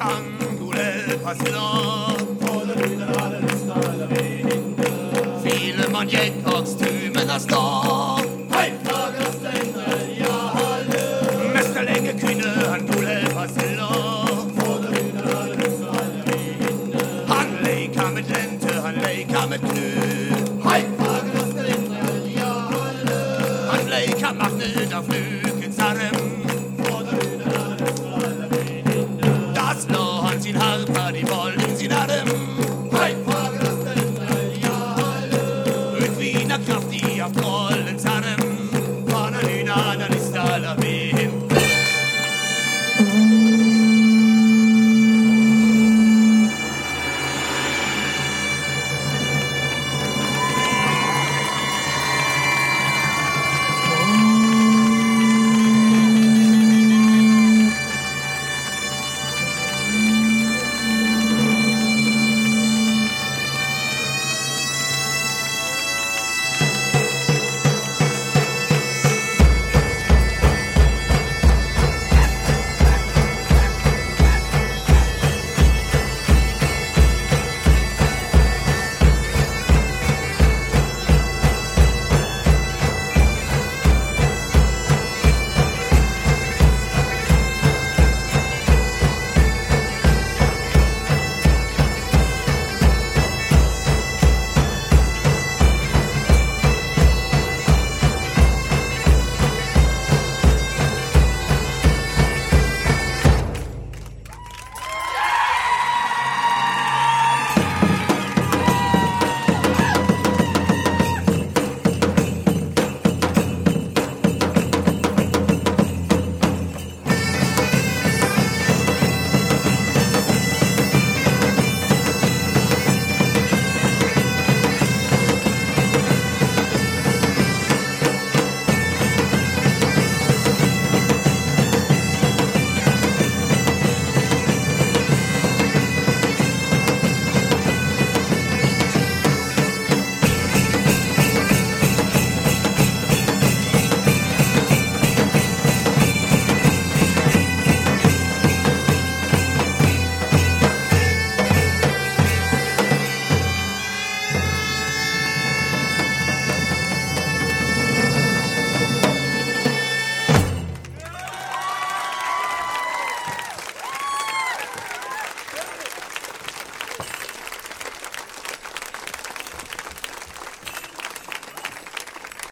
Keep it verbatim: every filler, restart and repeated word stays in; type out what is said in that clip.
Tangule passer. Viele man jeg også tymen der står. Hej, fakker stænder, jeg holder. Mester længe kynde, han gule passer. Han leker med lente, han leker med knud. Hej, fakker stænder, jeg holder. Han leker magnet af flykens arm. Der slår han sin harp på de vold.